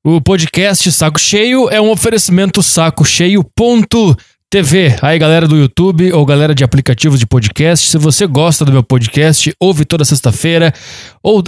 O podcast Saco Cheio é um oferecimento sacocheio.tv. Aí, galera do YouTube ou galera de aplicativos de podcast, se você gosta do meu podcast, ouve toda sexta-feira, ou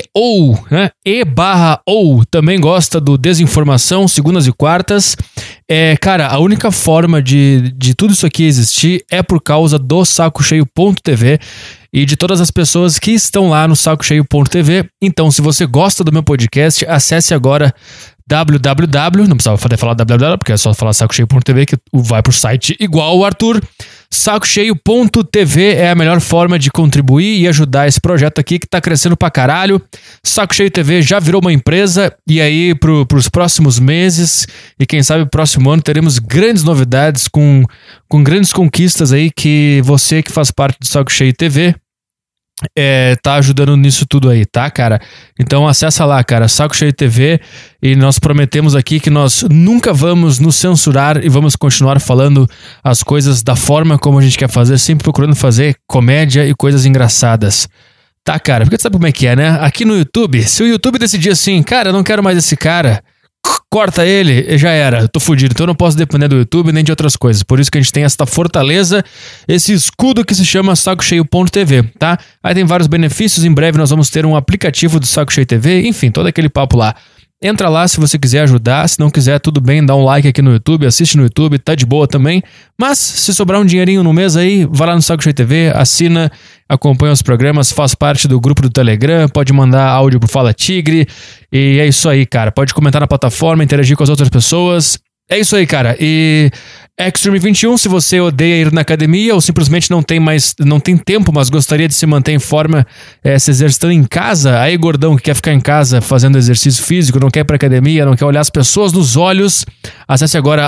também gosta do Desinformação, segundas e quartas. Cara, a única forma de tudo isso aqui existir é por causa do sacocheio.tv e de todas as pessoas que estão lá no sacocheio.tv. Então, se você gosta do meu podcast, acesse agora www, não precisava falar www, porque é só falar sacocheio.tv que vai pro site igual o Arthur. Sacocheio.tv é a melhor forma de contribuir e ajudar esse projeto aqui que tá crescendo pra caralho. Saco Cheio TV já virou uma empresa e aí pros próximos meses e quem sabe próximo ano teremos grandes novidades com grandes conquistas aí que você que faz parte do Saco Cheio TV tá ajudando nisso tudo aí, tá, cara? Então acessa lá, cara, Saco Cheio TV, e nós prometemos aqui que nós nunca vamos nos censurar e vamos continuar falando as coisas da forma como a gente quer fazer, sempre procurando fazer comédia e coisas engraçadas. Tá, cara? Porque tu sabe como é que é, né? Aqui no YouTube, se o YouTube decidir assim, cara, eu não quero mais esse cara, corta ele, já era, eu tô fudido, então eu não posso depender do YouTube nem de outras coisas, por isso que a gente tem essa fortaleza, esse escudo que se chama sacocheio.tv, tá? Aí tem vários benefícios, em breve nós vamos ter um aplicativo do Saco Cheio TV, enfim, todo aquele papo lá. Entra lá se você quiser ajudar, se não quiser, tudo bem, dá um like aqui no YouTube, assiste no YouTube, tá de boa também, mas se sobrar um dinheirinho no mês aí, vai lá no Saco Cheio TV, assina, acompanha os programas, faz parte do grupo do Telegram, pode mandar áudio pro Fala Tigre, e é isso aí, cara, pode comentar na plataforma, interagir com as outras pessoas, é isso aí, cara, e Extreme 21, se você odeia ir na academia ou simplesmente não tem tempo, mas gostaria de se manter em forma, se exercitando em casa, aí gordão que quer ficar em casa fazendo exercício físico, não quer ir pra academia, não quer olhar as pessoas nos olhos, acesse agora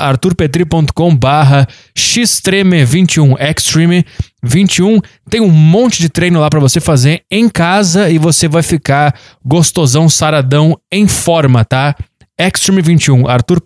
arturpetri.com/xtreme21, Extreme 21, tem um monte de treino lá pra você fazer em casa e você vai ficar gostosão, saradão, em forma, tá? Extreme 21,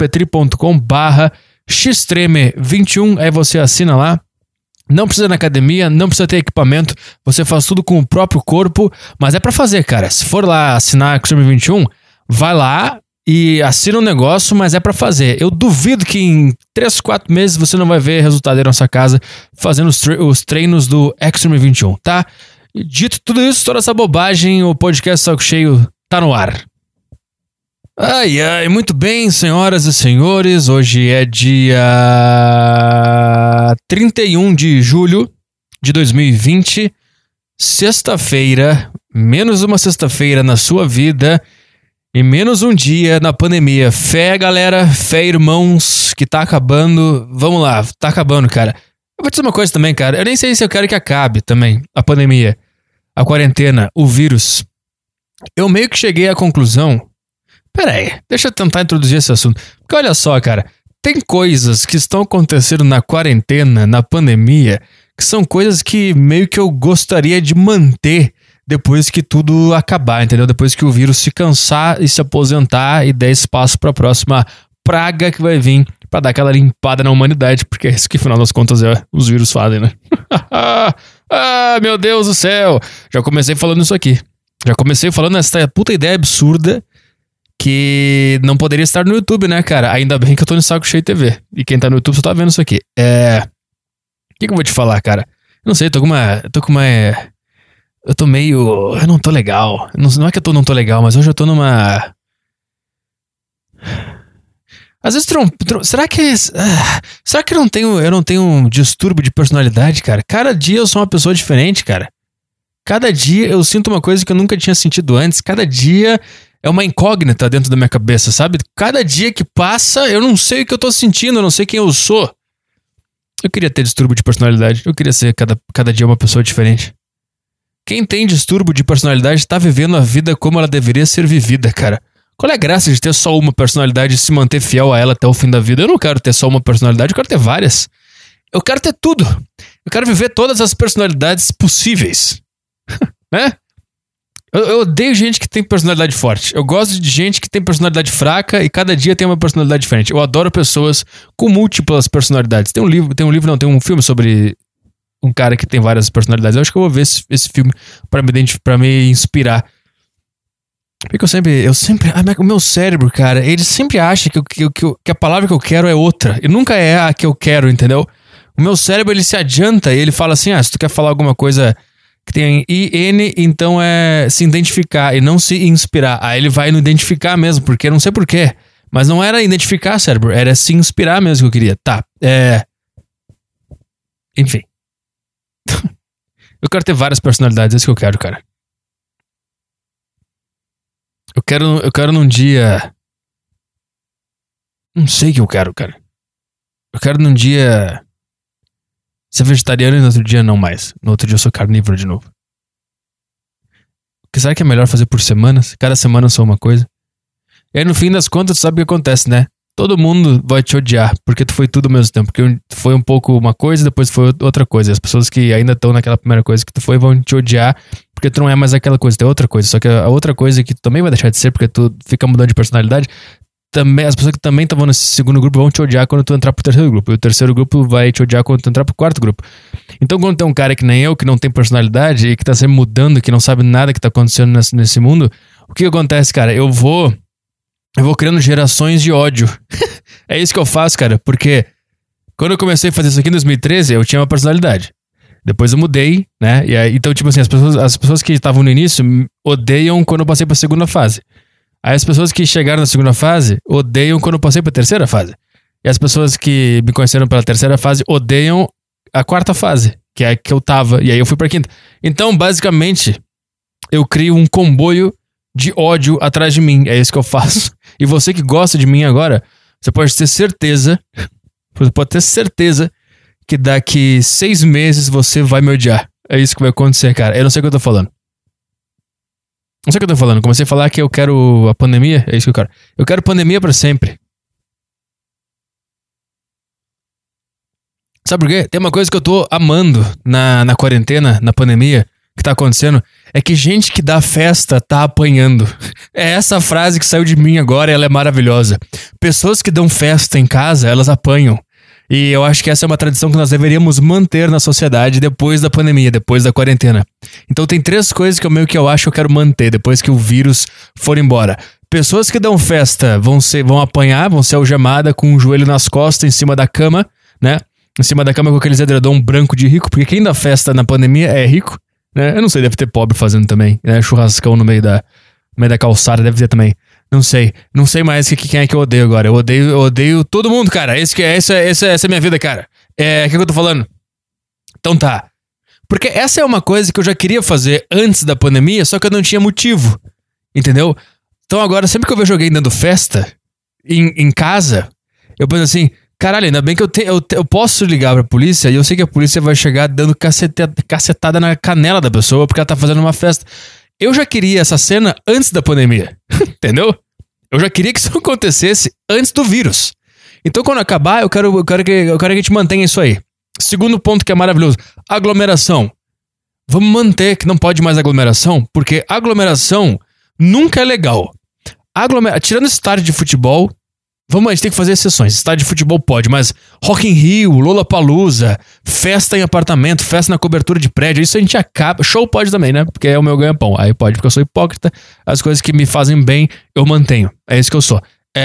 arturpetri.com/xtreme21, aí você assina lá, não precisa ir na academia, não precisa ter equipamento, você faz tudo com o próprio corpo, mas é pra fazer, cara, se for lá assinar Extreme 21, vai lá e assina um negócio, mas é pra fazer. Eu duvido que em 3, 4 meses você não vai ver resultado aí na sua casa fazendo os treinos do Extreme 21, tá? E dito tudo isso, toda essa bobagem, o podcast Saco Cheio tá no ar. Ai, ai, muito bem, senhoras e senhores, hoje é dia 31 de julho de 2020, sexta-feira, menos uma sexta-feira na sua vida e menos um dia na pandemia. Fé, galera, fé, irmãos, que tá acabando, vamos lá, tá acabando, cara. Eu vou te dizer uma coisa também, cara, eu nem sei se eu quero que acabe também, a pandemia, a quarentena, o vírus. Eu meio que cheguei à conclusão. Pera aí, deixa eu tentar introduzir esse assunto. Porque olha só, cara, tem coisas que estão acontecendo na quarentena, na pandemia, que são coisas que meio que eu gostaria de manter depois que tudo acabar, entendeu? Depois que o vírus se cansar e se aposentar e der espaço pra próxima praga que vai vir pra dar aquela limpada na humanidade, porque é isso que, afinal das contas, os vírus fazem, né? Ah, meu Deus do céu! Já comecei falando isso aqui. Já comecei falando essa puta ideia absurda que não poderia estar no YouTube, né, cara? Ainda bem que eu tô no Saco Cheio TV. E quem tá no YouTube só tá vendo isso aqui. O que eu vou te falar, cara? Eu não sei, eu tô meio... Eu não tô legal. Não é que eu não tô legal, mas hoje eu tô numa... Às vezes, será que eu não tenho um distúrbio de personalidade, cara? Cada dia eu sou uma pessoa diferente, cara. Cada dia eu sinto uma coisa que eu nunca tinha sentido antes. Cada dia é uma incógnita dentro da minha cabeça, sabe? Cada dia que passa, eu não sei o que eu tô sentindo, eu não sei quem eu sou. Eu queria ter distúrbio de personalidade. Eu queria ser cada dia uma pessoa diferente. Quem tem distúrbio de personalidade tá vivendo a vida como ela deveria ser vivida, cara. Qual é a graça de ter só uma personalidade e se manter fiel a ela até o fim da vida? Eu não quero ter só uma personalidade, eu quero ter várias. Eu quero ter tudo. Eu quero viver todas as personalidades possíveis. Né? Eu odeio gente que tem personalidade forte. Eu gosto de gente que tem personalidade fraca e cada dia tem uma personalidade diferente. Eu adoro pessoas com múltiplas personalidades. Tem um filme sobre um cara que tem várias personalidades. Eu acho que eu vou ver esse filme pra me inspirar. Porque o meu cérebro, cara, ele sempre acha que a palavra que eu quero é outra. E nunca é a que eu quero, entendeu? O meu cérebro, ele se adianta e ele fala assim, se tu quer falar alguma coisa que tem IN, então é se identificar e não se inspirar. Aí ele vai no identificar mesmo, porque eu não sei porquê. Mas não era identificar, cérebro, era se inspirar mesmo que eu queria. Tá, enfim. Eu quero ter várias personalidades, é isso que eu quero, cara. Eu quero num dia... Não sei o que eu quero, cara. Eu quero num dia... ser vegetariano e no outro dia não mais. No outro dia eu sou carnívoro de novo. Será que é melhor fazer por semanas? Cada semana eu sou uma coisa. E aí no fim das contas tu sabe o que acontece, né? Todo mundo vai te odiar, porque tu foi tudo ao mesmo tempo. Porque tu foi um pouco uma coisa, depois foi outra coisa. As pessoas que ainda estão naquela primeira coisa que tu foi vão te odiar, porque tu não é mais aquela coisa, tu é outra coisa. Só que a outra coisa que tu também vai deixar de ser, porque tu fica mudando de personalidade, também, as pessoas que também estavam nesse segundo grupo vão te odiar quando tu entrar pro terceiro grupo. E o terceiro grupo vai te odiar quando tu entrar pro quarto grupo. Então quando tem um cara que nem eu, que não tem personalidade e que tá sempre mudando, que não sabe nada que tá acontecendo nesse mundo, o que acontece, cara? Eu vou criando gerações de ódio. É isso que eu faço, cara, porque quando eu comecei a fazer isso aqui em 2013, eu tinha uma personalidade. Depois eu mudei, né? E aí, então, tipo assim, as pessoas que estavam no início odeiam quando eu passei pra segunda fase. Aí as pessoas que chegaram na segunda fase odeiam quando eu passei pra terceira fase. E as pessoas que me conheceram pela terceira fase odeiam a quarta fase, que é a que eu tava. E aí eu fui pra quinta. Então, basicamente, eu crio um comboio de ódio atrás de mim. É isso que eu faço. E você que gosta de mim agora, você pode ter certeza que daqui 6 meses você vai me odiar. É isso que vai acontecer, cara. Eu não sei o que eu tô falando. Não sei o que eu tô falando. Comecei a falar que eu quero a pandemia. É isso que eu quero. Eu quero pandemia pra sempre. Sabe por quê? Tem uma coisa que eu tô amando na quarentena, na pandemia, que tá acontecendo, é que gente que dá festa tá apanhando. É essa frase que saiu de mim agora e ela é maravilhosa. Pessoas que dão festa em casa, elas apanham. E eu acho que essa é uma tradição que nós deveríamos manter na sociedade depois da pandemia, depois da quarentena. Então tem 3 coisas que eu acho que eu quero manter depois que o vírus for embora. Pessoas que dão festa vão apanhar, vão ser algemadas com o joelho nas costas, em cima da cama, né? Em cima da cama com aqueles edredom branco de rico, porque quem dá festa na pandemia é rico, né? Eu não sei, deve ter pobre fazendo também, né? Churrascão no meio da calçada, deve ter também. Não sei mais quem é que eu odeio agora. Eu odeio todo mundo, cara. Essa é a minha vida, cara. O que eu tô falando? Então tá. Porque essa é uma coisa que eu já queria fazer antes da pandemia, só que eu não tinha motivo. Entendeu? Então agora, sempre que eu vejo alguém dando festa em casa, eu penso assim, caralho, ainda bem que eu posso ligar pra polícia e eu sei que a polícia vai chegar dando cacetada na canela da pessoa porque ela tá fazendo uma festa. Eu já queria essa cena antes da pandemia, entendeu? Eu já queria que isso acontecesse antes do vírus. Então quando acabar, eu quero que a gente mantenha isso aí. Segundo ponto que é maravilhoso, aglomeração. Vamos manter que não pode mais aglomeração, porque aglomeração nunca é legal. Tirando estádio de futebol, a gente tem que fazer exceções. Estádio de futebol pode, mas Rock in Rio, Lollapalooza, festa em apartamento, festa na cobertura de prédio, isso a gente acaba. Show pode também, né? Porque é o meu ganha-pão. Aí pode, porque eu sou hipócrita. As coisas que me fazem bem, eu mantenho. É isso que eu sou.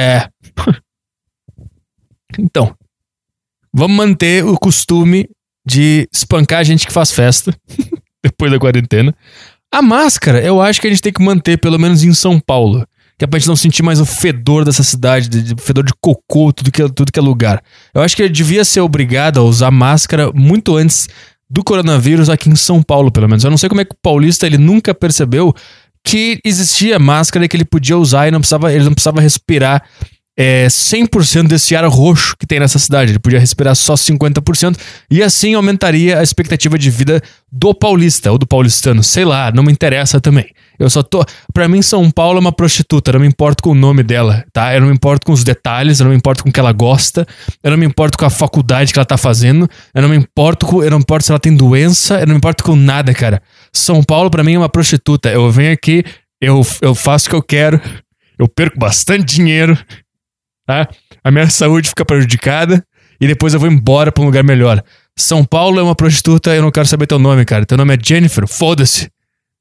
Então, vamos manter o costume de espancar a gente que faz festa depois da quarentena. A máscara, eu acho que a gente tem que manter, pelo menos em São Paulo. Que é pra gente não sentir mais o fedor dessa cidade, o fedor de cocô, tudo que é lugar. Eu acho que ele devia ser obrigado a usar máscara muito antes do coronavírus aqui em São Paulo, pelo menos. Eu não sei como é que o paulista ele nunca percebeu que existia máscara que ele podia usar e ele não precisava respirar 100% desse ar roxo que tem nessa cidade. Ele podia respirar só 50% e assim aumentaria a expectativa de vida do paulista ou do paulistano. Sei lá, não me interessa também. Pra mim, São Paulo é uma prostituta. Eu não me importo com o nome dela, tá? Eu não me importo com os detalhes, eu não me importo com o que ela gosta, eu não me importo com a faculdade que ela tá fazendo, eu não me importo se ela tem doença, eu não me importo com nada, cara. São Paulo, pra mim, é uma prostituta. Eu venho aqui, eu faço o que eu quero, eu perco bastante dinheiro, tá? A minha saúde fica prejudicada e depois eu vou embora pra um lugar melhor. São Paulo é uma prostituta, eu não quero saber teu nome, cara. Teu nome é Jennifer, foda-se.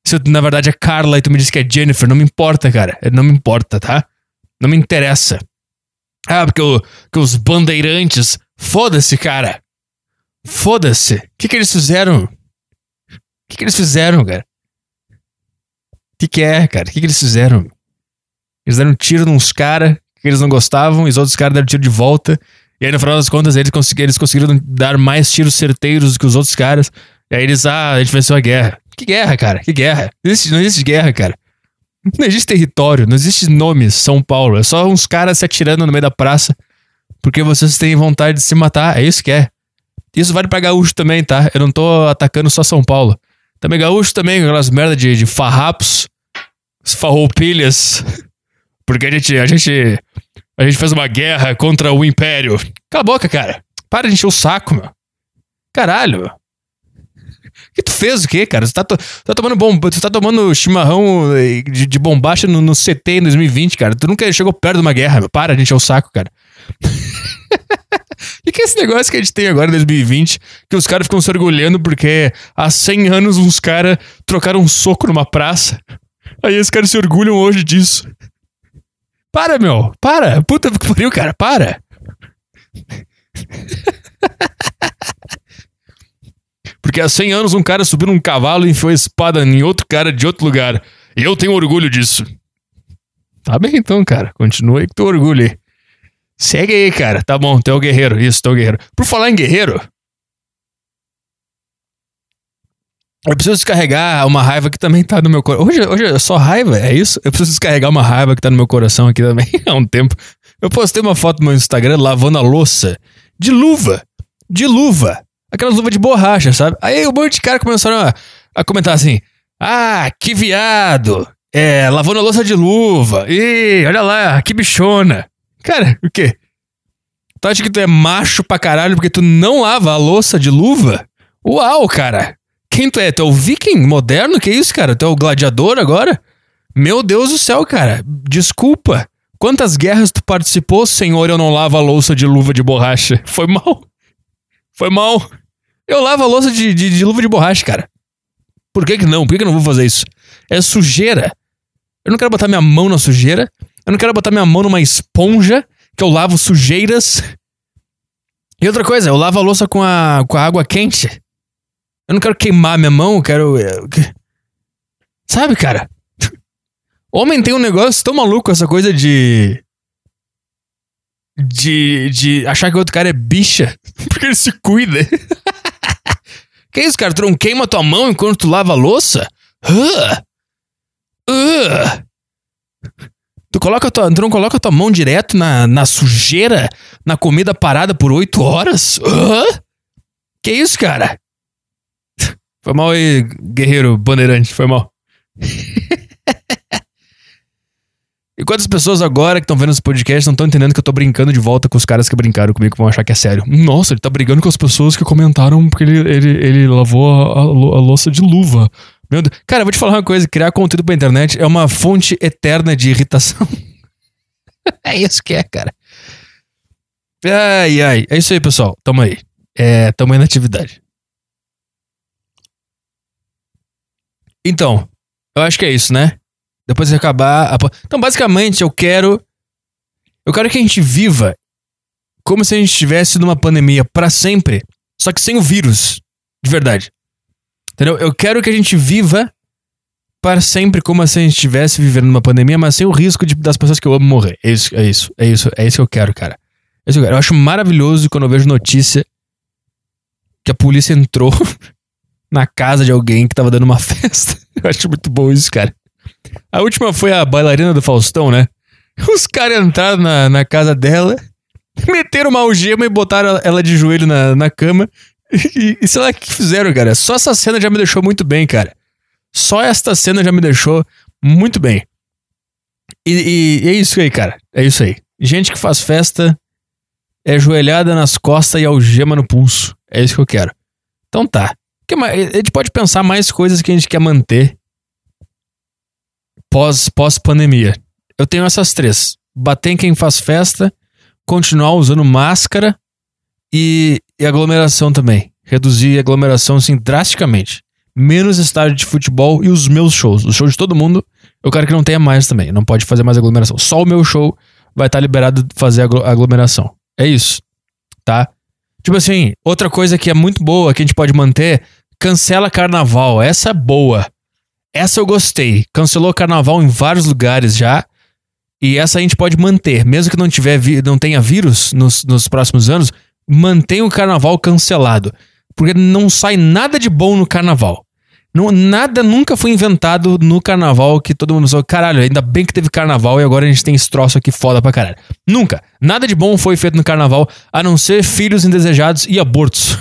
se na verdade é Carla e tu me diz que é Jennifer. Não me importa, cara. Não me importa, tá? Não me interessa. Ah, porque os bandeirantes... Foda-se, cara. Foda-se. O que eles fizeram? O que eles fizeram, cara? O que é, cara? O que eles fizeram? Eles deram um tiro nos caras que eles não gostavam, e os outros caras deram tiro de volta. E aí, no final das contas, eles conseguiram dar mais tiros certeiros do que os outros caras. E aí a gente venceu a guerra. Que guerra, cara? Que guerra? Não existe guerra, cara. Não existe território, não existe nome São Paulo. É só uns caras se atirando no meio da praça porque vocês têm vontade de se matar. É isso que é. Isso vale pra gaúcho também, tá? Eu não tô atacando só São Paulo. Também gaúcho também, aquelas merda de farrapos, farroupilhas. Porque a gente fez uma guerra contra o Império. Cala a boca, cara. Para de encher o saco, meu. Caralho. O que tu fez o quê, cara? Você tá tomando chimarrão de bombacha no CT em 2020, cara. Tu nunca chegou perto de uma guerra, meu. Para de encher o saco, cara. E que é esse negócio que a gente tem agora em 2020, que os caras ficam se orgulhando porque há 100 anos uns caras trocaram um soco numa praça. Aí os caras se orgulham hoje disso. Para, meu. Para. Puta que pariu, cara. Para. Porque há 100 anos um cara subiu num cavalo e enfiou a espada em outro cara de outro lugar. E eu tenho orgulho disso. Tá bem então, cara. Continua aí com teu orgulho aí. Segue aí, cara. Tá bom, tu é o guerreiro. Isso, tu é o guerreiro. Por falar em guerreiro, eu preciso descarregar uma raiva que também tá no meu coração. Hoje é só raiva, é isso? Eu preciso descarregar uma raiva que tá no meu coração aqui também há um tempo. Eu postei uma foto no meu Instagram lavando a louça de luva. De luva. Aquelas luvas de borracha, sabe? Aí um monte de cara começaram a comentar assim: ah, que viado. Lavando a louça de luva. Ih, olha lá, que bichona. Cara, o quê? Tu acha que tu é macho pra caralho porque tu não lava a louça de luva? Uau, cara. Quem tu é? Tu é o viking moderno? Que isso, cara? Tu é o gladiador agora? Meu Deus do céu, cara. Desculpa. Quantas guerras tu participou, senhor? Eu não lavo a louça de luva de borracha. Foi mal. Foi mal. Eu lavo a louça de luva de borracha, cara. Por que não? Por que eu não vou fazer isso? É sujeira. Eu não quero botar minha mão na sujeira. Eu não quero botar minha mão numa esponja que eu lavo sujeiras. E outra coisa, eu lavo a louça com a água quente. Eu não quero queimar minha mão, eu quero... Sabe, cara? Homem tem um negócio tão maluco, essa coisa de achar que o outro cara é bicha. Porque ele se cuida. Que isso, cara? Tu não queima tua mão enquanto tu lava a louça? Tu não coloca tua mão direto na sujeira, na comida parada por 8 horas? Que isso, cara? Foi mal aí, guerreiro bandeirante, foi mal. E quantas pessoas agora que estão vendo esse podcast não estão entendendo que eu tô brincando de volta com os caras que brincaram comigo, que vão achar que é sério. Nossa, ele tá brigando com as pessoas que comentaram porque ele lavou a louça de luva. Meu Deus. Cara, eu vou te falar uma coisa, criar conteúdo pra internet é uma fonte eterna de irritação. É isso que é, cara. Ai, ai. É isso aí, pessoal. Tamo aí. Tamo aí na atividade. Então, eu acho que é isso, né? Depois de acabar... Então, basicamente, eu quero que a gente viva como se a gente estivesse numa pandemia pra sempre, só que sem o vírus. De verdade. Entendeu? Eu quero que a gente viva para sempre como se a gente estivesse vivendo numa pandemia, mas sem o risco das pessoas que eu amo morrer. É isso que eu quero, cara. É isso que eu quero. Eu acho maravilhoso quando eu vejo notícia que a polícia entrou na casa de alguém que tava dando uma festa. Eu acho muito bom isso, cara. A última foi a bailarina do Faustão, né? Os caras entraram na casa dela, meteram uma algema e botaram ela de joelho na cama. E sei lá o que fizeram, cara. Só essa cena já me deixou muito bem, cara. Só esta cena já me deixou muito bem. E é isso aí, cara. É isso aí. Gente que faz festa é joelhada nas costas e algema no pulso. É isso que eu quero. Então tá. A gente pode pensar mais coisas que a gente quer manter pós-pandemia. Eu tenho essas 3. Bater em quem faz festa, continuar usando máscara e aglomeração também. Reduzir a aglomeração, assim, drasticamente. menos estádio de futebol e os meus shows. Os shows de todo mundo, eu quero que não tenha mais também. Não pode fazer mais aglomeração. Só o meu show vai estar liberado de fazer aglomeração. É isso, tá? Tipo assim, outra coisa que é muito boa, que a gente pode manter, cancela carnaval. Essa é boa. Essa eu gostei. Cancelou carnaval em vários lugares já. E essa a gente pode manter. Mesmo que não tenha vírus nos próximos anos, mantém o carnaval cancelado. Porque não sai nada de bom no carnaval. Nada nunca foi inventado no carnaval que todo mundo falou, caralho, ainda bem que teve carnaval e agora a gente tem esse troço aqui foda pra caralho. Nunca. Nada de bom foi feito no carnaval, a não ser filhos indesejados e abortos.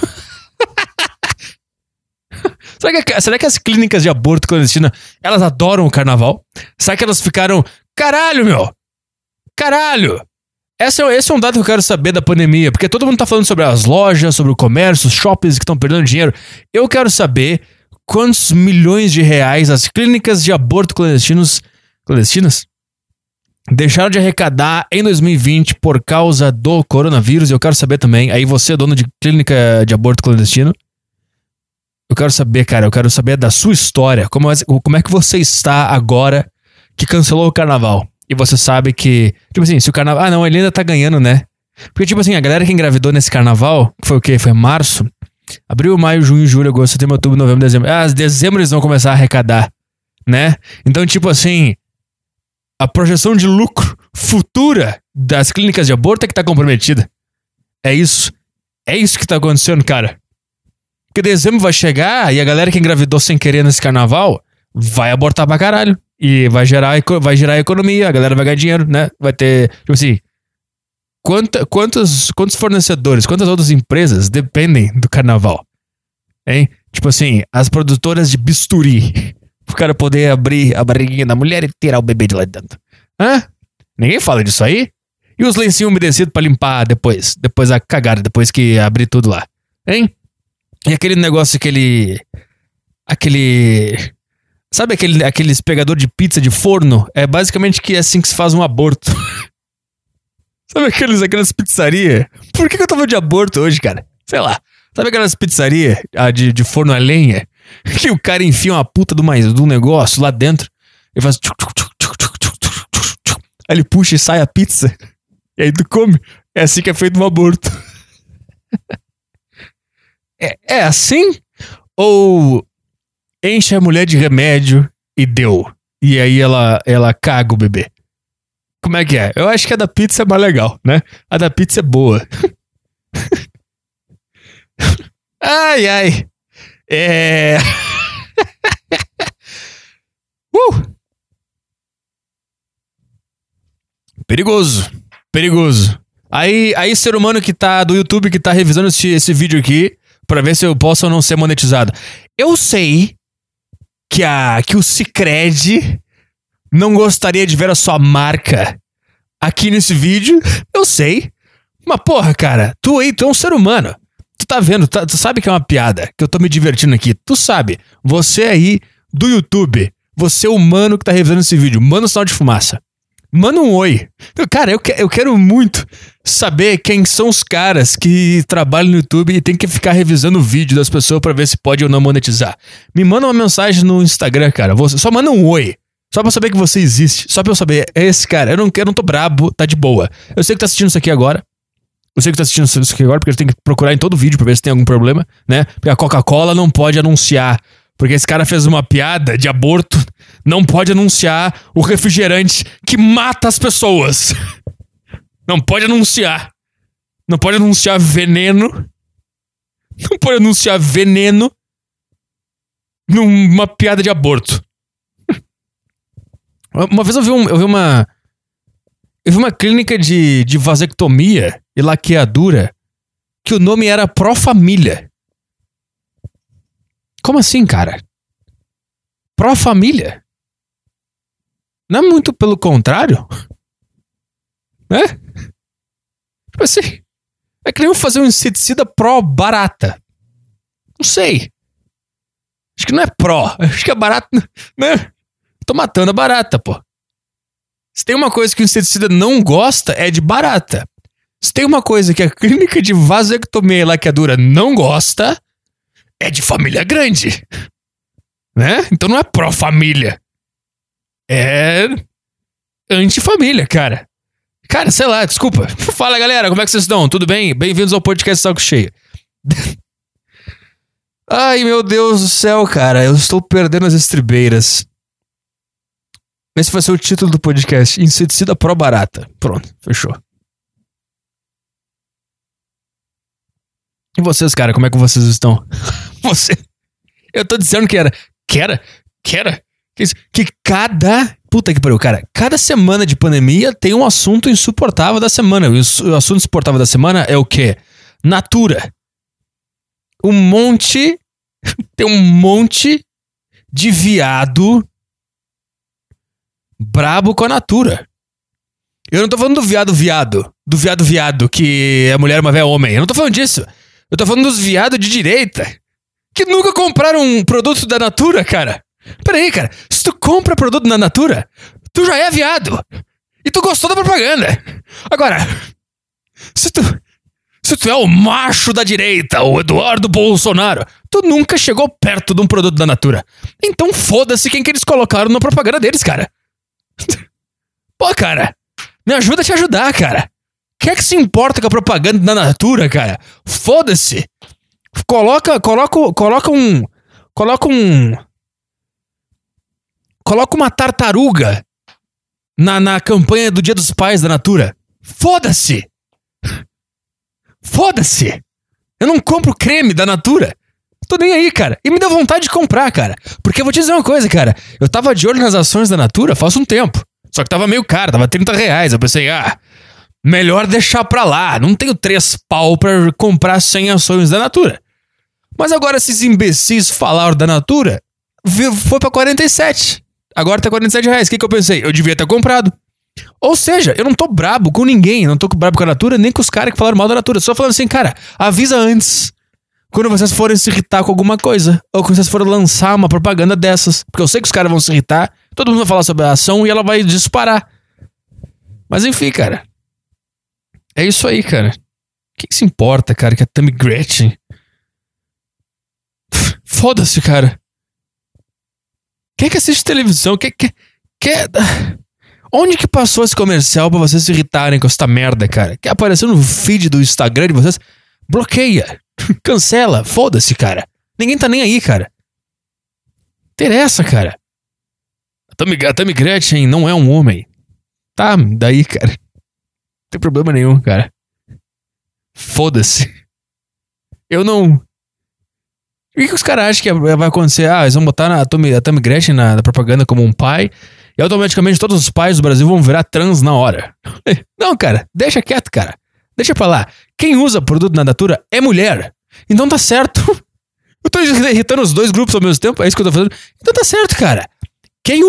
Será que as clínicas de aborto clandestina, elas adoram o carnaval? Será que elas ficaram, caralho, meu? Caralho! Esse é um dado que eu quero saber da pandemia, porque todo mundo tá falando sobre as lojas, sobre o comércio, os shoppings que estão perdendo dinheiro. Eu quero saber quantos milhões de reais as clínicas de aborto clandestinas deixaram de arrecadar em 2020 por causa do coronavírus. Eu quero saber também, aí você, dono de clínica de aborto clandestino, eu quero saber, cara, eu quero saber da sua história. Como é que você está agora que cancelou o carnaval? E você sabe que, tipo assim, se o carnaval... Ah, não, ele ainda tá ganhando, né? Porque, tipo assim, a galera que engravidou nesse carnaval, que foi o quê? Foi março? Abril, maio, junho, julho, agosto, setembro, outubro, novembro, dezembro. Ah, dezembro eles vão começar a arrecadar, né? Então, tipo assim, a projeção de lucro futura das clínicas de aborto é que tá comprometida. É isso. É isso que tá acontecendo, cara. Porque dezembro vai chegar e a galera que engravidou sem querer nesse carnaval vai abortar pra caralho. E vai gerar economia, a galera vai ganhar dinheiro, né? Vai ter, tipo assim, quantos fornecedores, quantas outras empresas dependem do carnaval? Hein? Tipo assim, as produtoras de bisturi, o cara poder abrir a barriguinha da mulher e tirar o bebê de lá dentro. Hã? Ninguém fala disso aí? E os lencinhos umedecidos pra limpar depois a cagada, depois que abrir tudo lá. Hein? E aquele negócio, sabe aqueles pegador de pizza de forno? É basicamente que é assim que se faz um aborto. Sabe aquelas pizzarias? Por que eu tô falando de aborto hoje, cara? Sei lá. Sabe aquelas pizzarias de forno a lenha? Que o cara enfia uma puta do negócio lá dentro e faz... Aí ele puxa e sai a pizza. E aí tu come. É assim que é feito um aborto. É assim? Ou... enche a mulher de remédio e deu. E aí ela caga o bebê. Como é que é? Eu acho que a da pizza é mais legal, né? A da pizza é boa. Ai, ai. Perigoso. Aí ser humano que tá do YouTube, que tá revisando esse vídeo aqui, pra ver se eu posso ou não ser monetizado. Eu sei que o Sicredi não gostaria de ver a sua marca aqui nesse vídeo. Eu sei. Mas porra, cara, tu é um ser humano. Tu tá vendo, tu sabe que é uma piada, que eu tô me divertindo aqui. Tu sabe. Você aí do YouTube, você humano que tá revisando esse vídeo, manda um sinal de fumaça. Manda um oi. Cara, eu quero muito saber quem são os caras que trabalham no YouTube e tem que ficar revisando o vídeo das pessoas pra ver se pode ou não monetizar. Me manda uma mensagem no Instagram, cara. Só manda um oi. Só pra eu saber que você existe. Só pra eu saber, é esse cara. Eu não tô brabo, tá de boa. Eu sei que tá assistindo isso aqui agora. Porque eu tenho que procurar em todo vídeo pra ver se tem algum problema, né? Porque a Coca-Cola não pode anunciar. Porque esse cara fez uma piada de aborto, não pode anunciar o refrigerante que mata as pessoas. Não pode anunciar. Não pode anunciar veneno. Não pode anunciar veneno numa piada de aborto. Uma vez eu vi uma clínica de vasectomia e laqueadura que o nome era Pró-Família. Como assim, cara? Pró-Família? Não é muito pelo contrário? Né? Tipo assim, é que nem eu fazer um inseticida pró-barata. Não sei. Acho que não é pró. Acho que é barata, né? Tô matando a barata, pô. Se tem uma coisa que o inseticida não gosta, é de barata. Se tem uma coisa que a clínica de vasectomia e laqueadura não gosta, é de família grande. né? Então não é pró-família. É anti-família, cara. Cara, sei lá, desculpa. Fala, galera, como é que vocês estão? Tudo bem? Bem-vindos ao podcast Saco Cheio. Ai, meu Deus do céu, cara. Eu estou perdendo as estribeiras. Esse vai ser o título do podcast. Inseticida pró-barata. Pronto, fechou. E vocês, cara, como é que vocês estão? Você... Eu tô dizendo que era... Que cada... Puta que pariu, cara. Cada semana de pandemia tem um assunto insuportável da semana. E o assunto insuportável da semana é o quê? Natura. Tem um monte de viado brabo com a Natura. Eu não tô falando do viado. Do viado, que é mulher, mas é homem. Eu não tô falando disso. Eu tô falando dos viados de direita que nunca compraram um produto da Natura, cara. Peraí, cara. Se tu compra produto da Natura, tu já é viado. E tu gostou da propaganda. Agora, se tu é o macho da direita, o Eduardo Bolsonaro, tu nunca chegou perto de um produto da Natura. Então foda-se quem que eles colocaram na propaganda deles, cara. Pô, cara. Me ajuda a te ajudar, cara. Quem é que se importa com a propaganda da Natura, cara? Foda-se. Coloca uma tartaruga na campanha do Dia dos Pais da Natura. Foda-se. Foda-se. Eu não compro creme da Natura. Tô nem aí, cara. E me deu vontade de comprar, cara. Porque eu vou te dizer uma coisa, cara. Eu tava de olho nas ações da Natura faz um tempo. Só que tava meio caro, tava R$30. Eu pensei, melhor deixar pra lá. Não tenho 3 pau pra comprar 100 ações da Natura. Mas agora esses imbecis falaram da Natura, foi pra 47. Agora tá R$47. O que eu pensei? Eu devia ter comprado. Ou seja, eu não tô brabo com ninguém. Eu não tô brabo com a Natura, nem com os caras que falaram mal da Natura. Só falando assim, cara, avisa antes. Quando vocês forem se irritar com alguma coisa. Ou quando vocês forem lançar uma propaganda dessas. Porque eu sei que os caras vão se irritar. Todo mundo vai falar sobre a ação e ela vai disparar. Mas enfim, cara. É isso aí, cara. Quem se importa, cara, que a Tammy Gretchen... Foda-se, cara. Quem é que assiste televisão? Onde que passou esse comercial pra vocês se irritarem com essa merda, cara? Que apareceu no feed do Instagram de vocês? Bloqueia. Cancela. Foda-se, cara. Ninguém tá nem aí, cara. Interessa, cara. A Tammy Gretchen não é um homem. Tá, daí, cara. Não tem problema nenhum, cara. Foda-se. Eu não... O que os caras acham que vai acontecer? Eles vão botar a Tammy Gretchen na propaganda como um pai e automaticamente todos os pais do Brasil vão virar trans na hora. Não, cara. Deixa quieto, cara. Deixa pra lá. Quem usa produto da Natura é mulher. Então tá certo. Eu tô irritando os dois grupos ao mesmo tempo. É isso que eu tô fazendo. Então tá certo, cara. Quem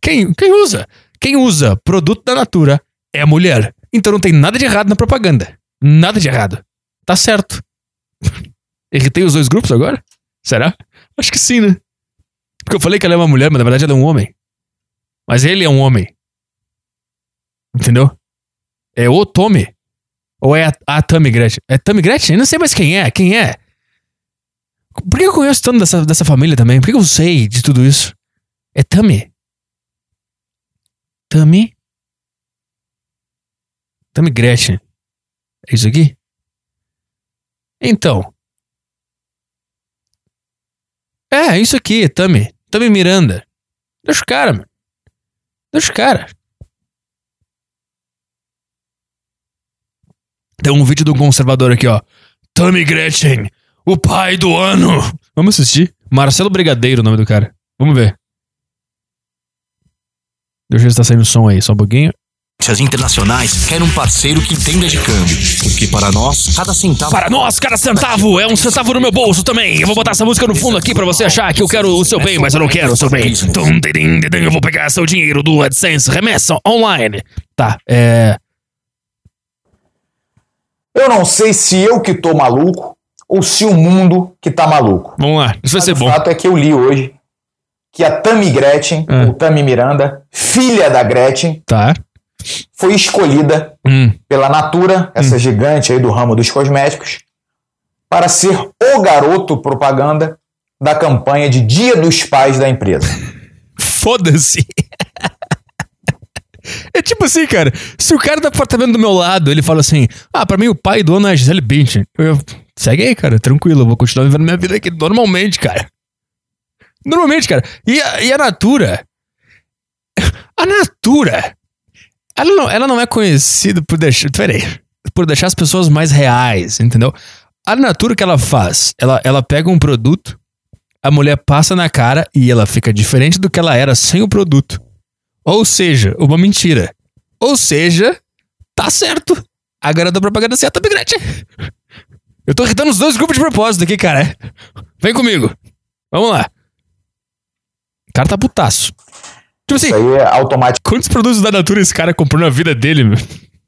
usa produto da Natura é mulher. Então não tem nada de errado na propaganda. Nada de errado. Tá certo. Irritei os dois grupos agora? Será? Acho que sim, né? Porque eu falei que ela é uma mulher, mas na verdade ela é um homem. Mas ele é um homem. Entendeu? É o Tommy. Ou é a Tammy Gretchen? É Tammy Gretchen? Eu não sei mais quem é. Quem é? Por que eu conheço tanto dessa família também? Por que eu sei de tudo isso? É Tammy. Tammy Gretchen. É isso aqui? Então. É isso aqui, Tammy Miranda. Deixa o cara, mano. Deixa o cara. Tem um vídeo do conservador aqui, ó. Tammy Gretchen, o pai do ano. Vamos assistir. Marcelo Brigadeiro, o nome do cara. Vamos ver. Deixa eu ver se tá saindo o som aí, só um pouquinho. As internacionais querem um parceiro que entenda de câmbio, porque para nós, cada centavo é um centavo no meu bolso também. Eu vou botar essa música no fundo aqui pra você achar que eu quero o seu bem, mas eu não quero o seu bem. Eu vou pegar seu dinheiro do AdSense, remessa online. Tá, Eu não sei se eu que tô maluco ou se o mundo que tá maluco. Vamos lá, isso vai ser bom. O fato é que eu li hoje que a Tammy Gretchen, ou Tammy Miranda, filha da Gretchen, tá, foi escolhida pela Natura, essa gigante aí do ramo dos cosméticos, para ser o garoto propaganda da campanha de Dia dos Pais da empresa. Foda-se. É tipo assim, cara, se o cara do apartamento do meu lado, ele fala assim, pra mim o pai do ano é a Gisele Bündchen. Segue aí, cara, tranquilo, eu vou continuar vivendo minha vida aqui normalmente, cara. Normalmente, cara. E a Natura? A Natura, ela não é conhecida por deixar as pessoas mais reais, entendeu? A Natura, que ela faz? Ela pega um produto, a mulher passa na cara e ela fica diferente do que ela era sem o produto. Ou seja, uma mentira. Ou seja, tá certo. A garota propaganda certa, Bigrete. Eu tô irritando os dois grupos de propósito aqui, cara. Vem comigo. Vamos lá. O cara tá putaço. Tipo assim, isso aí é automático. Quantos produtos da Natura esse cara comprou na vida dele, meu?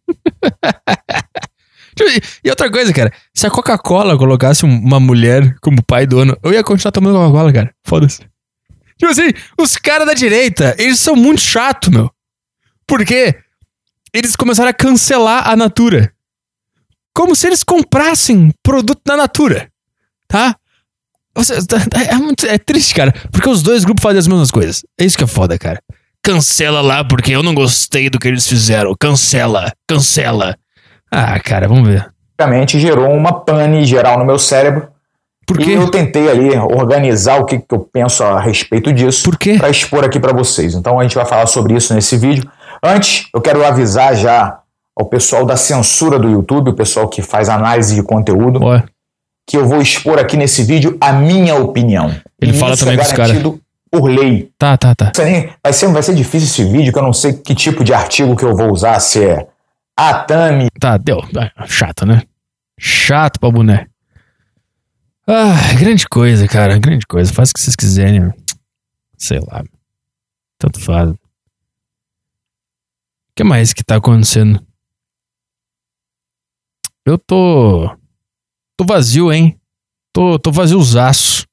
E outra coisa, cara. Se a Coca-Cola colocasse uma mulher como pai do ano, eu ia continuar tomando Coca-Cola, cara. Foda-se. Tipo assim, os caras da direita, eles são muito chatos, meu. Porque eles começaram a cancelar a Natura. Como se eles comprassem produto da Natura. Tá? É triste, cara. Porque os dois grupos fazem as mesmas coisas. É isso que é foda, cara. Cancela lá porque eu não gostei do que eles fizeram. Cancela. Cara, vamos ver. Basicamente gerou uma pane geral no meu cérebro. Por quê? E eu tentei ali organizar o que eu penso a respeito disso. Por quê? Pra expor aqui pra vocês. Então a gente vai falar sobre isso nesse vídeo. Antes, eu quero avisar já ao pessoal da censura do YouTube, o pessoal que faz análise de conteúdo, que eu vou expor aqui nesse vídeo a minha opinião. Ele fala também com os caras. Por lei. Tá. Vai ser difícil esse vídeo, que eu não sei que tipo de artigo que eu vou usar, se é a Tami. Tá, deu. Chato, né? Chato pra boné. Grande coisa, cara. Grande coisa. Faz o que vocês quiserem. Sei lá. Tanto faz. O que mais que tá acontecendo? Eu tô vazio, hein? Tô vaziozaço.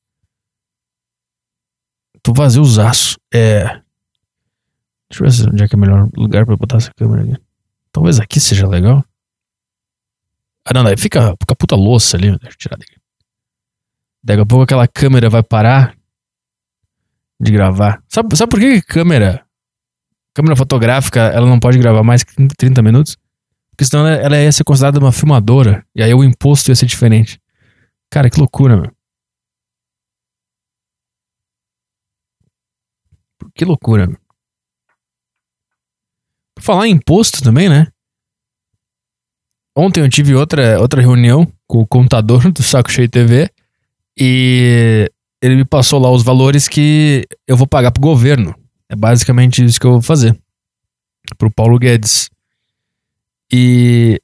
Deixa eu ver onde é que é o melhor lugar pra botar essa câmera aqui. Talvez aqui seja legal. Não, daí fica puta louça ali. Deixa eu tirar daqui. Daqui a pouco aquela câmera vai parar de gravar. Sabe por que câmera fotográfica, ela não pode gravar mais que 30 minutos? Porque senão ela ia ser considerada uma filmadora. E aí o imposto ia ser diferente. Cara, que loucura, meu. Que loucura, meu. Por falar em imposto também, né? Ontem eu tive outra reunião com o contador do Saco Cheio TV. E ele me passou lá os valores que eu vou pagar pro governo. É basicamente isso que eu vou fazer. Pro Paulo Guedes. E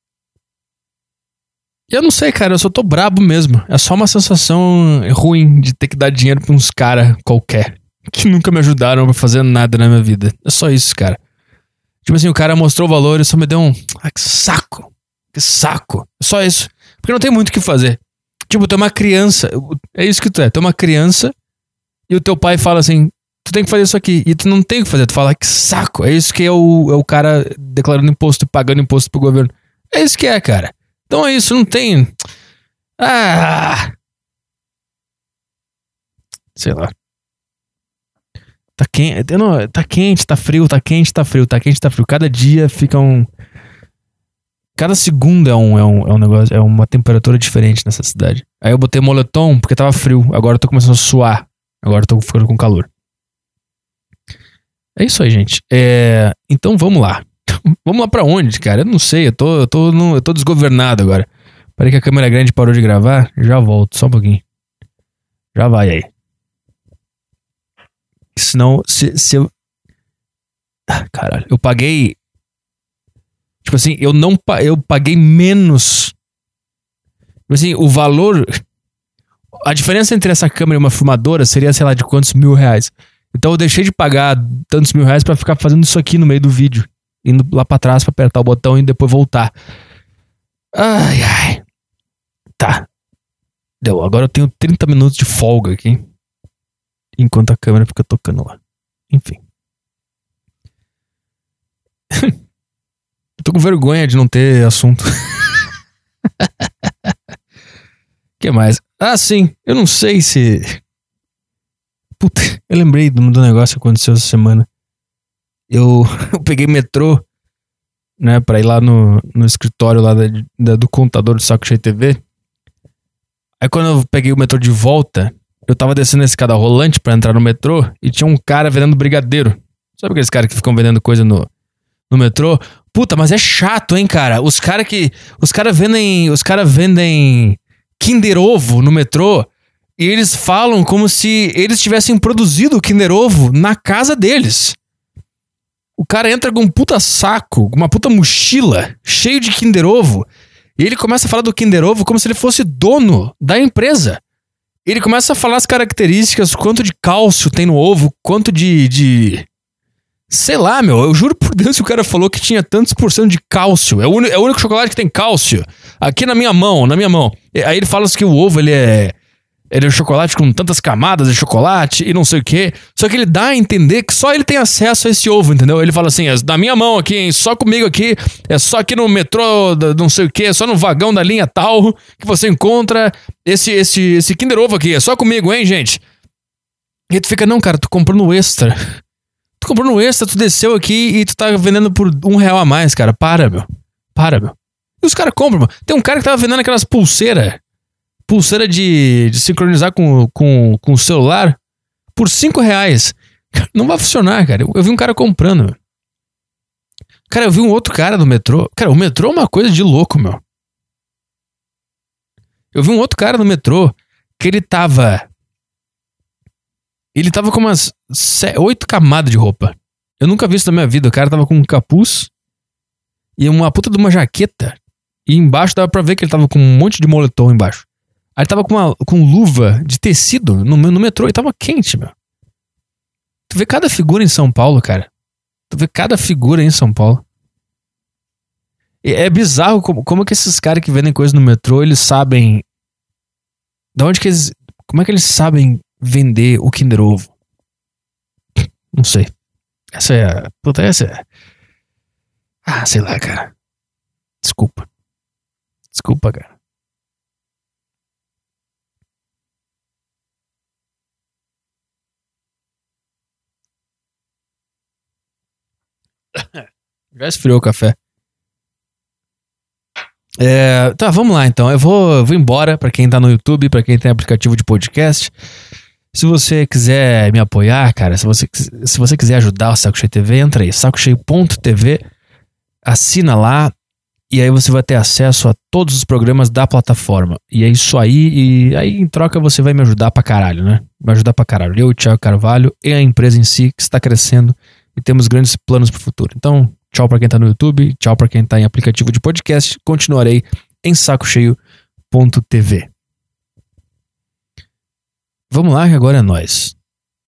eu não sei, cara, eu só tô brabo mesmo. É só uma sensação ruim de ter que dar dinheiro pra uns caras qualquer que nunca me ajudaram pra fazer nada na minha vida. É só isso, cara. Tipo assim, o cara mostrou o valor e só me deu um... que saco. Que saco. É só isso. Porque não tem muito o que fazer. Tipo, tu é uma criança. É isso que tu é. Tu é uma criança e o teu pai fala assim, tu tem que fazer isso aqui. E tu não tem o que fazer. Tu fala, que saco. É isso que é o cara declarando imposto, pagando imposto pro governo. É isso que é, cara. Então é isso, não tem... Sei lá. Tá quente, tá quente, tá frio, tá quente, tá frio, tá quente, tá frio. Cada dia fica um... Cada segundo é um negócio, é uma temperatura diferente nessa cidade. Aí eu botei moletom porque tava frio. Agora eu tô começando a suar. Agora eu tô ficando com calor. É isso aí, gente. Então vamos lá. Vamos lá pra onde, cara? Eu não sei, eu tô desgovernado agora. Peraí que a câmera grande parou de gravar. Já volto, só um pouquinho. Já vai aí. Senão, se eu... Caralho, eu paguei... Tipo assim, eu paguei menos. Tipo assim, o valor... A diferença entre essa câmera e uma filmadora seria, sei lá, de quantos R$1.000. Então eu deixei de pagar tantos R$1.000 pra ficar fazendo isso aqui no meio do vídeo. Indo lá pra trás pra apertar o botão e depois voltar. Ai. Tá. Deu. Agora eu tenho 30 minutos de folga aqui. Enquanto a câmera fica tocando lá. Enfim. Eu tô com vergonha de não ter assunto. O que mais? Sim. Eu não sei se Puta, eu lembrei do negócio que aconteceu essa semana. Eu peguei metrô, né, pra ir lá no escritório lá do contador do Saco Cheio TV. Aí quando eu peguei o metrô de volta, eu tava descendo a escada rolante pra entrar no metrô e tinha um cara vendendo brigadeiro. Sabe aqueles caras que ficam vendendo coisa no metrô? Puta, mas é chato, hein, cara? Os caras vendem Kinder Ovo no metrô e eles falam como se eles tivessem produzido o Kinder Ovo na casa deles. O cara entra com um puta saco, com uma puta mochila, cheio de Kinder Ovo, e ele começa a falar do Kinder Ovo como se ele fosse dono da empresa. Ele começa a falar as características, quanto de cálcio tem no ovo, quanto de... Sei lá, meu, eu juro por Deus que o cara falou que tinha tantos % de cálcio. É o único chocolate que tem cálcio. Aqui na minha mão. Aí ele fala que o ovo, ele é chocolate com tantas camadas de chocolate e não sei o quê. Só que ele dá a entender que só ele tem acesso a esse ovo, entendeu? Ele fala assim, na minha mão aqui, hein? Só comigo aqui. É só aqui no metrô, não sei o quê. É só no vagão da linha tal que você encontra esse Kinder Ovo aqui. É só comigo, hein, gente? E aí tu fica, não, cara, tu comprou no Extra. Tu comprou no Extra, tu desceu aqui e tu tá vendendo por R$1 a mais, cara. Para, meu. E os caras compram, mano. Tem um cara que tava vendendo aquelas pulseiras de sincronizar com o celular por R$5. Não vai funcionar, cara. Eu vi um cara comprando, meu. Cara, eu vi um outro cara no metrô. Cara, o metrô é uma coisa de louco, meu. Eu vi um outro cara no metrô que ele tava com umas 8 camadas de roupa. Eu nunca vi isso na minha vida. O cara tava com um capuz e uma puta de uma jaqueta. E embaixo dava pra ver que ele tava com um monte de moletom embaixo. Aí ele tava com luva de tecido no metrô e tava quente, meu. Tu vê cada figura em São Paulo, cara. E é bizarro como que esses caras que vendem coisa no metrô, eles sabem... Como é que eles sabem vender o Kinder Ovo? Não sei. Essa é... Ah, sei lá, cara. Desculpa, cara. Já esfriou o café. Tá, vamos lá então. Eu vou embora pra quem tá no YouTube, pra quem tem aplicativo de podcast. Se você quiser me apoiar, cara, se você quiser ajudar o Saco Cheio TV, entra aí, sacocheio.tv, assina lá e aí você vai ter acesso a todos os programas da plataforma. E é isso aí, e aí em troca você vai me ajudar pra caralho, né? Vai ajudar pra caralho. Eu, o Thiago Carvalho e a empresa em si, que está crescendo e temos grandes planos pro futuro. Então, tchau pra quem tá no YouTube, tchau pra quem tá em aplicativo de podcast. Continuarei em sacocheio.tv. Vamos lá, que agora é nóis.